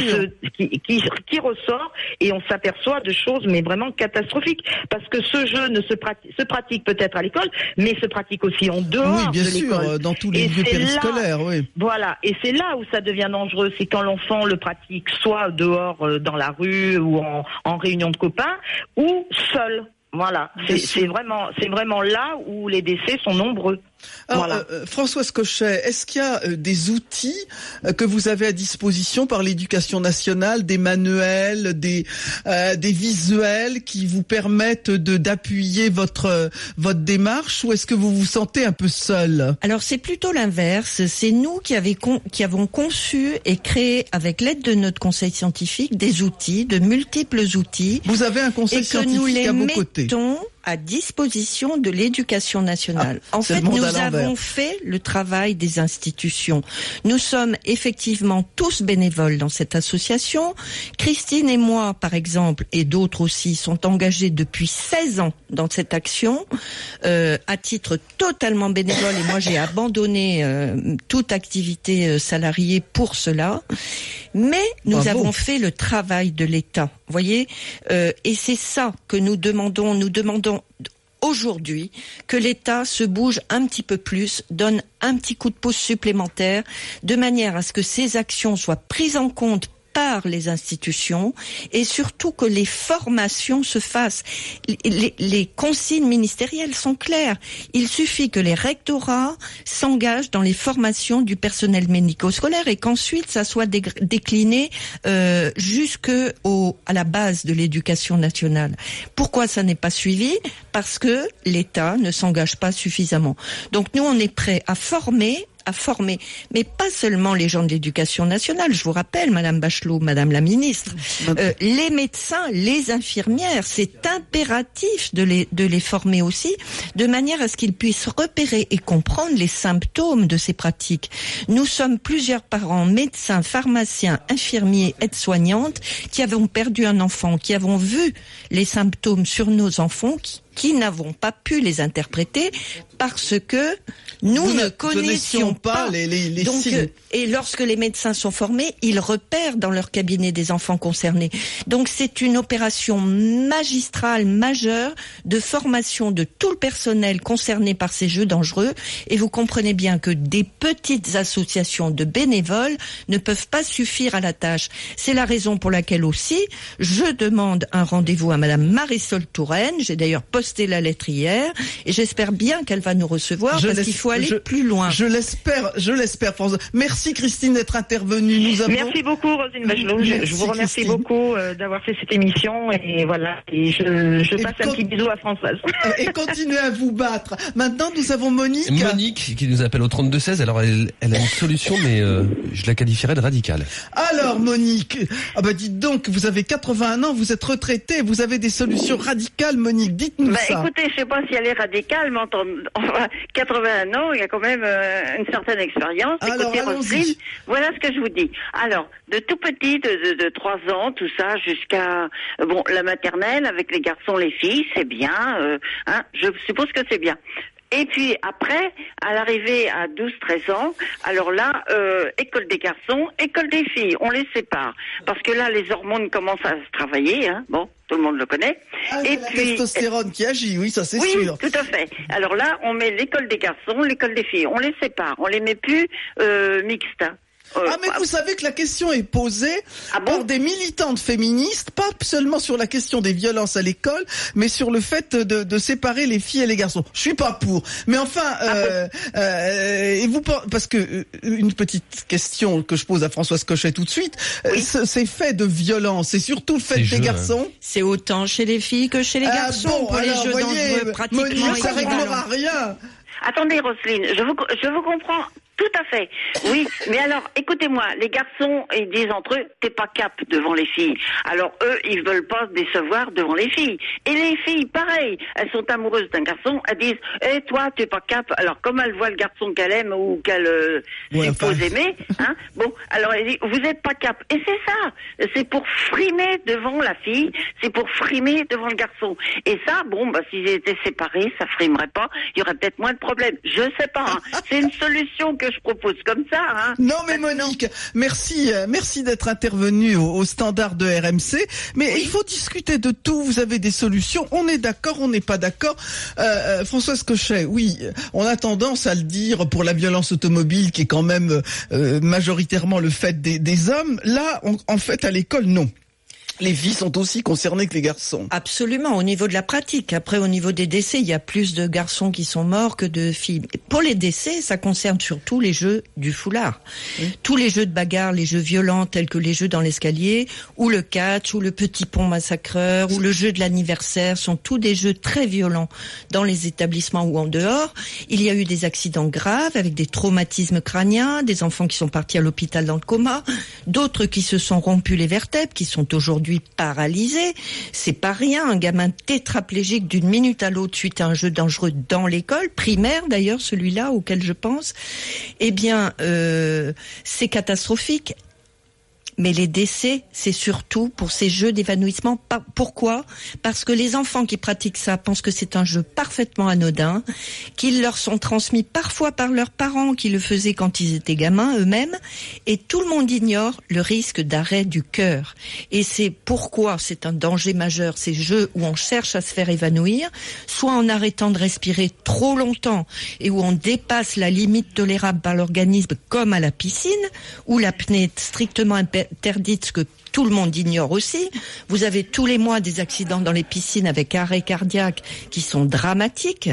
S19: qui ressort et on s'aperçoit de choses mais vraiment catastrophiques parce que ce jeu se pratique peut-être à l'école, mais se pratique aussi en dehors de l'école. Oui, bien sûr,
S7: dans tous les lieux périscolaires, oui.
S19: Voilà, et c'est là où ça devient dangereux, c'est quand l'enfant le pratique soit dehors dans la rue ou en réunion de copains ou seul. Voilà, c'est vraiment là où les décès sont nombreux.
S7: Alors,
S19: voilà.
S7: Françoise Cochet, est-ce qu'il y a des outils que vous avez à disposition par l'éducation nationale, des manuels, des visuels qui vous permettent d'appuyer votre démarche, ou est-ce que vous vous sentez un peu seul?
S18: Alors c'est plutôt l'inverse. C'est nous qui avons conçu et créé avec l'aide de notre conseil scientifique des outils, de multiples outils.
S7: Vous avez un conseil scientifique à vos côtés.
S18: À disposition de l'éducation nationale. En fait, nous avons fait le travail des institutions. Nous sommes effectivement tous bénévoles dans cette association. Christine et moi, par exemple, et d'autres aussi, sont engagés depuis 16 ans dans cette action, à titre totalement bénévole. Et moi, j'ai abandonné toute activité salariée pour cela. Mais nous avons fait le travail de l'État, voyez, et c'est ça que nous demandons. Nous demandons aujourd'hui que l'État se bouge un petit peu plus, donne un petit coup de pouce supplémentaire, de manière à ce que ces actions soient prises en compte par les institutions et surtout que les formations se fassent. Les consignes ministérielles sont claires. Il suffit que les rectorats s'engagent dans les formations du personnel médico-scolaire et qu'ensuite ça soit décliné à la base de l'éducation nationale. Pourquoi ça n'est pas suivi ? Parce que l'État ne s'engage pas suffisamment. Donc nous, on est prêts à former, mais pas seulement les gens de l'éducation nationale. Je vous rappelle, Madame Bachelot, Madame la ministre, les médecins, les infirmières, c'est impératif de les former aussi, de manière à ce qu'ils puissent repérer et comprendre les symptômes de ces pratiques. Nous sommes plusieurs parents, médecins, pharmaciens, infirmiers, aides-soignantes, qui avons perdu un enfant, qui avons vu les symptômes sur nos enfants, qui n'avons pas pu les interpréter parce que nous ne connaissions pas les signes. Et lorsque les médecins sont formés, ils repèrent dans leur cabinet des enfants concernés. Donc c'est une opération magistrale, majeure, de formation de tout le personnel concerné par ces jeux dangereux. Et vous comprenez bien que des petites associations de bénévoles ne peuvent pas suffire à la tâche. C'est la raison pour laquelle aussi, je demande un rendez-vous à Madame Marisol Touraine. J'ai d'ailleurs posté la lettre hier et j'espère bien qu'elle va nous recevoir parce qu'il faut aller plus loin.
S7: Je l'espère, François. Merci Christine d'être intervenue.
S19: Merci beaucoup Roselyne Bachelot. Je vous remercie beaucoup d'avoir fait cette émission et voilà. Et je passe un petit bisou à Françoise.
S7: Et continuez à vous battre. Maintenant, nous avons Monique.
S8: Monique qui nous appelle au 3216. Alors elle a une solution, mais je la qualifierais de radicale.
S7: Alors Monique, dites donc, vous avez 81 ans, vous êtes retraitée, vous avez des solutions radicales, Monique. Dites-nous ça.
S20: Écoutez, je sais pas si elle est radicale, mais 81 ans, il y a quand même une certaine expérience.
S7: Alors,
S20: écoutez, Roselyne, voilà ce que je vous dis. Alors, de tout petit, de 3 ans, tout ça, jusqu'à la maternelle, avec les garçons, les filles, c'est bien. Je suppose que c'est bien. Et puis après, à l'arrivée à 12-13 ans, alors là, école des garçons, école des filles, on les sépare. Parce que là, les hormones commencent à se travailler, tout le monde le connaît.
S7: Et puis la testostérone qui agit, oui, ça c'est sûr.
S20: Oui, tout à fait. Alors là, on met l'école des garçons, l'école des filles, on les sépare, on les met plus mixtes.
S7: Mais vous savez que la question est posée par des militantes féministes, pas seulement sur la question des violences à l'école, mais sur le fait de séparer les filles et les garçons. Je suis pas pour. Mais enfin, et vous, parce que une petite question que je pose à Françoise Cochet tout de suite, ces faits de violence, c'est surtout le fait des garçons.
S18: C'est autant chez les filles que chez les garçons. Pour les jeux dangereux, pratiquement.
S7: Monique, ça réglera rien.
S20: Attendez, Roselyne, je vous comprends. Tout à fait. Oui, mais alors, écoutez-moi, les garçons, ils disent entre eux, t'es pas cap devant les filles. Alors eux, ils veulent pas se décevoir devant les filles. Et les filles, pareil, elles sont amoureuses d'un garçon, elles disent, toi, t'es pas cap. Alors comme elles voient le garçon qu'elle aime ou qu'elle suppose aimer, alors elle dit, vous êtes pas cap. Et c'est ça, c'est pour frimer devant la fille, c'est pour frimer devant le garçon. Et ça, s'ils étaient séparés, ça frimerait pas, il y aurait peut-être moins de problèmes. Je sais pas, c'est une solution que je propose comme ça.
S7: Non mais Monique, merci d'être intervenue au standard de RMC. Mais il faut discuter de tout. Vous avez des solutions. On est d'accord, on n'est pas d'accord. Françoise Cochet, oui, on a tendance à le dire pour la violence automobile qui est quand même majoritairement le fait des hommes. Là, en fait, à l'école, non. Les filles sont aussi concernées que les garçons.
S18: Absolument, au niveau de la pratique. Après, au niveau des décès, il y a plus de garçons qui sont morts que de filles. Pour les décès, ça concerne surtout les jeux du foulard. Tous les jeux de bagarre, les jeux violents tels que les jeux dans l'escalier, ou le catch, ou le petit pont massacreur, ou le jeu de l'anniversaire, sont tous des jeux très violents dans les établissements ou en dehors. Il y a eu des accidents graves avec des traumatismes crâniens, des enfants qui sont partis à l'hôpital dans le coma, d'autres qui se sont rompus les vertèbres, qui sont aujourd'hui paralysé. C'est pas rien, un gamin tétraplégique d'une minute à l'autre suite à un jeu dangereux dans l'école, primaire d'ailleurs, celui-là auquel je pense. C'est catastrophique. Mais les décès, c'est surtout pour ces jeux d'évanouissement. Pourquoi ? Parce que les enfants qui pratiquent ça pensent que c'est un jeu parfaitement anodin, qu'ils leur sont transmis parfois par leurs parents qui le faisaient quand ils étaient gamins eux-mêmes, et tout le monde ignore le risque d'arrêt du cœur. Et c'est pourquoi c'est un danger majeur, ces jeux où on cherche à se faire évanouir, soit en arrêtant de respirer trop longtemps et où on dépasse la limite tolérable par l'organisme, comme à la piscine, où l'apnée est strictement interdite, ce que tout le monde ignore aussi. Vous avez tous les mois des accidents dans les piscines avec arrêt cardiaque qui sont dramatiques.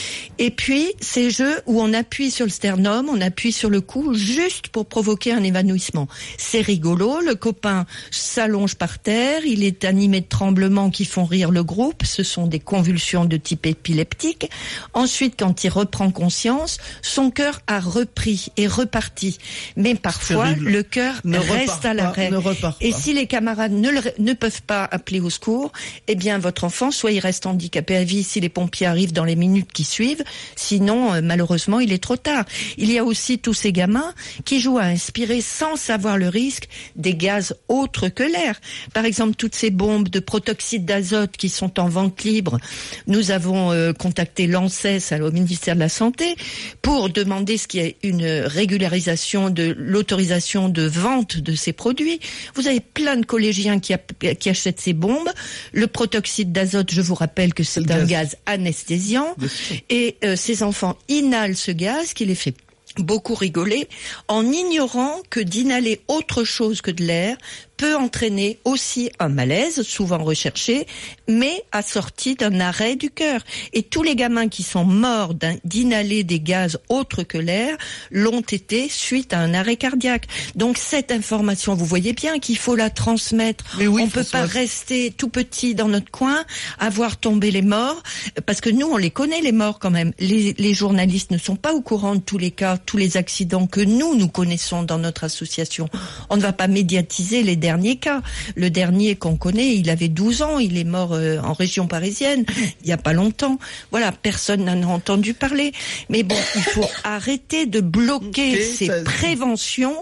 S18: Et puis, ces jeux où on appuie sur le sternum, on appuie sur le cou juste pour provoquer un évanouissement. C'est rigolo, le copain s'allonge par terre, il est animé de tremblements qui font rire le groupe, ce sont des convulsions de type épileptique. Ensuite, quand il reprend conscience, son cœur a repris et reparti. Mais parfois, le cœur reste à l'arrêt. Et si les camarades ne peuvent pas appeler au secours, eh bien votre enfant, soit il reste handicapé à vie si les pompiers arrivent dans les minutes qui suivent, sinon malheureusement il est trop tard. Il y a aussi tous ces gamins qui jouent à inspirer sans savoir le risque des gaz autres que l'air. Par exemple, toutes ces bombes de protoxyde d'azote qui sont en vente libre. Nous avons contacté l'ANSES, au ministère de la Santé, pour demander ce qu'il y ait une régularisation de l'autorisation de vente de ces produits. Vous avez plein de collégiens qui achètent ces bombes. Le protoxyde d'azote, je vous rappelle que c'est un gaz anesthésiant. Et ces enfants inhalent ce gaz qui les fait beaucoup rigoler en ignorant que d'inhaler autre chose que de l'air peut entraîner aussi un malaise, souvent recherché, mais assorti d'un arrêt du cœur. Et tous les gamins qui sont morts d'inhaler des gaz autres que l'air l'ont été suite à un arrêt cardiaque. Donc cette information, vous voyez bien qu'il faut la transmettre. Oui, on ne peut pas rester tout petit dans notre coin, à voir tomber les morts, parce que nous, on les connaît, les morts quand même. Les journalistes ne sont pas au courant de tous les cas, tous les accidents que nous connaissons dans notre association. On ne va pas médiatiser les derniers cas. Le dernier qu'on connaît, il avait 12 ans, il est mort en région parisienne, il n'y a pas longtemps. Voilà, personne n'en a entendu parler. Mais bon, il faut arrêter de bloquer ces préventions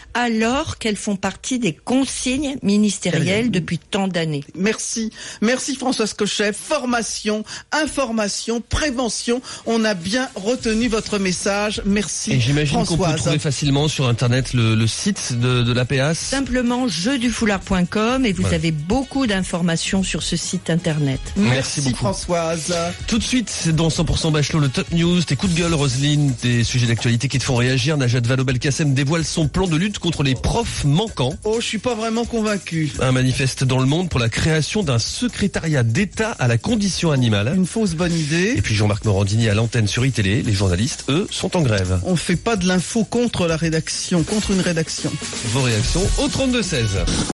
S18: alors qu'elles font partie des consignes ministérielles depuis tant d'années.
S7: Merci Françoise Cochet. Formation, information, prévention. On a bien retenu votre message. Merci.
S8: Et j'imagine
S7: Françoise.
S8: qu'on peut trouver facilement sur internet le site de l'APAS.
S18: Simplement jeuxdufoulard.com et vous avez beaucoup d'informations sur ce site internet.
S7: Merci beaucoup
S8: Françoise. Tout de suite, c'est dans 100% Bachelot, le Top News, tes coups de gueule Roselyne, des sujets d'actualité qui te font réagir. Najat Vallaud-Belkacem dévoile son plan de lutte contre les profs manquants.
S7: Oh, je suis pas vraiment convaincu.
S8: Un manifeste dans le monde pour la création d'un secrétariat d'État à la condition animale.
S7: Une fausse bonne idée.
S8: Et puis Jean-Marc Morandini à l'antenne sur iTélé. Les journalistes, eux, sont en grève.
S7: On fait pas de l'info contre la rédaction, contre une rédaction.
S8: Vos réactions au 32-16.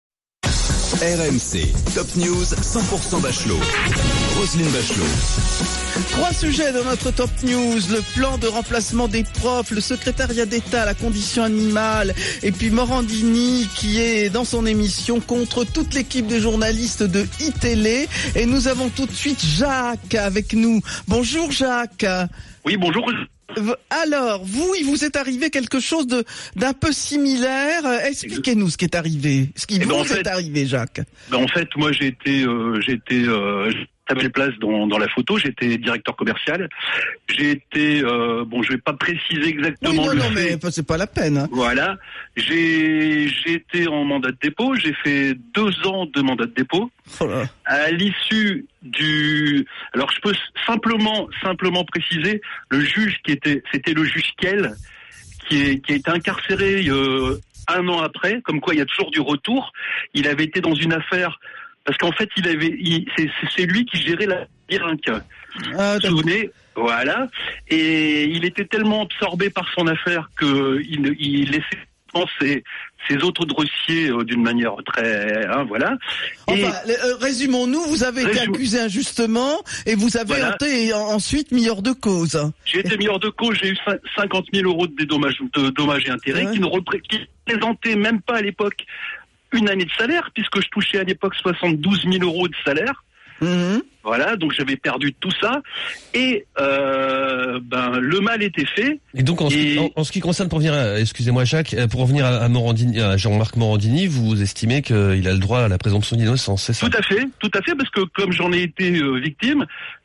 S2: RMC, Top News, 100% Bachelot. Roselyne Bachelot.
S7: 3 sujets dans notre Top News. Le plan de remplacement des profs, le secrétariat d'État à la condition animale, et puis Morandini qui est dans son émission contre toute l'équipe de journalistes de iTélé. Et nous avons tout de suite Jacques avec nous. Bonjour Jacques.
S21: Oui, bonjour.
S7: Alors, il vous est arrivé quelque chose d'un peu similaire. Expliquez-nous ce qui est arrivé. Ce qui vous est arrivé, Jacques.
S21: En fait, moi, j'étais à belle place dans la photo. J'étais directeur commercial. J'ai été, je vais pas préciser exactement.
S7: Oui, non, mais c'est pas la peine. Hein.
S21: Voilà. J'ai été en mandat de dépôt. J'ai fait 2 ans de mandat de dépôt.
S7: Oh là. À
S21: l'issue alors je peux simplement préciser, le juge c'était le juge Kiel, qui a été incarcéré 1 an après, comme quoi il y a toujours du retour. Il avait été dans une affaire, parce qu'en fait c'est lui qui gérait la Birinque. Vous vous souvenez? Voilà. Et il était tellement absorbé par son affaire qu'il laissait penser ces autres dossiers d'une manière très... voilà.
S7: Enfin, résumons-nous, vous avez été accusé injustement et vous avez été ensuite mis hors de cause.
S21: J'ai été mis hors de cause, j'ai eu 50 000 euros de dommages et intérêts qui ne représentaient même pas à l'époque une année de salaire, puisque je touchais à l'époque 72 000 euros de salaire. Mmh. Voilà, donc j'avais perdu tout ça et le mal était fait.
S8: Et donc en ce qui concerne, pour revenir, excusez-moi Jacques, pour revenir à Morandini, à Jean-Marc Morandini, vous estimez qu'il a le droit à la présomption d'innocence, c'est ça ?
S21: Tout à fait, parce que comme j'en ai été victime,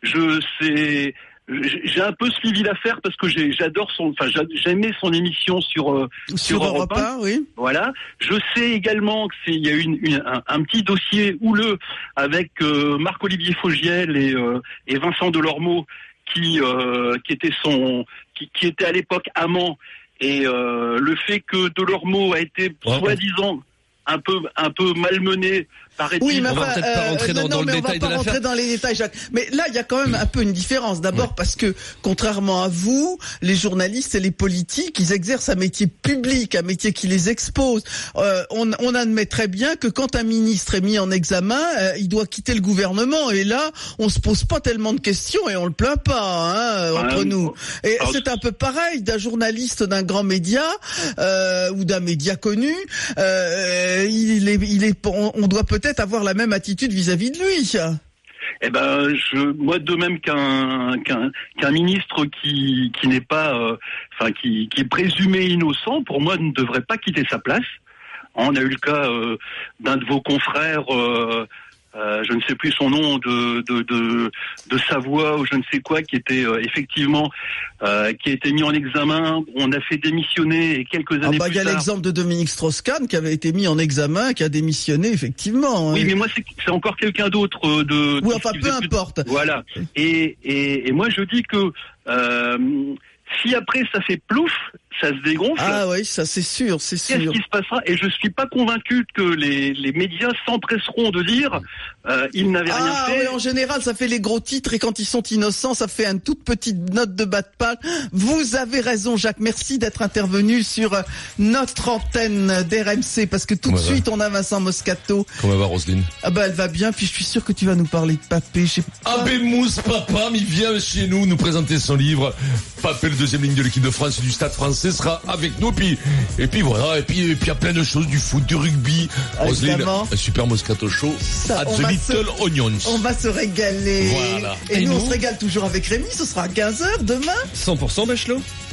S21: j'ai un peu suivi l'affaire parce que j'aimais son émission sur Europe 1,
S7: oui.
S21: Voilà. Je sais également qu'il y a eu un petit dossier houleux avec Marc-Olivier Fogiel et Vincent Delormeau qui était à l'époque amant, et le fait que Delormeau a été soi-disant un peu malmené.
S7: Oui, mais
S8: on va peut-être pas rentrer dans le détail de l'affaire. On va pas rentrer dans les détails, Jacques. Mais là, il y a quand même un peu une différence. D'abord parce que, contrairement à vous, les journalistes et les politiques, ils exercent un métier public, un métier qui les expose. On admet très bien que quand un ministre est mis en examen, il doit quitter le gouvernement. Et là, on se pose pas tellement de questions et on le plaint pas, entre nous. Et c'est un peu pareil d'un journaliste d'un grand média ou d'un média connu. On doit peut-être avoir la même attitude vis-à-vis de lui.
S21: Eh ben, moi, de même qu'un ministre qui n'est pas, qui est présumé innocent, pour moi, ne devrait pas quitter sa place. On a eu le cas d'un de vos confrères. Je ne sais plus son nom, de Savoie ou je ne sais quoi, qui était effectivement qui a été mis en examen. On a fait démissionner et quelques années plus tard.
S7: Il y a l'exemple de Dominique Strauss-Kahn qui avait été mis en examen, qui a démissionné effectivement.
S21: Oui, mais moi c'est encore quelqu'un d'autre
S7: Oui, enfin peu importe.
S21: Voilà. Et moi je dis que si après ça fait plouf, ça se dégonfle.
S7: Ah oui, ça c'est sûr, c'est sûr.
S21: Qu'est-ce qui se passera ? Et je suis pas convaincu que les médias s'empresseront de dire ils n'avaient rien fait.
S7: Oui, en général, ça fait les gros titres et quand ils sont innocents, ça fait une toute petite note de bas de page. Vous avez raison, Jacques. Merci d'être intervenu sur notre antenne d'RMC parce que tout de suite, on a Vincent Moscato.
S3: Comment va Roselyne ?
S7: Elle va bien. Puis je suis sûr que tu vas nous parler de Papé.
S3: Mousse Papa, il vient chez nous présenter son livre. Papé, le deuxième ligne de l'équipe de France du Stade Français, sera avec nous. Et puis voilà. Et puis il y a plein de choses, du foot, du rugby. Roselyne, un super Moscato Show. À The Little Onions.
S7: On va se régaler.
S3: Voilà.
S7: Et nous, on se régale toujours avec Rémi. Ce sera à 15h demain.
S8: 100% Bachelot.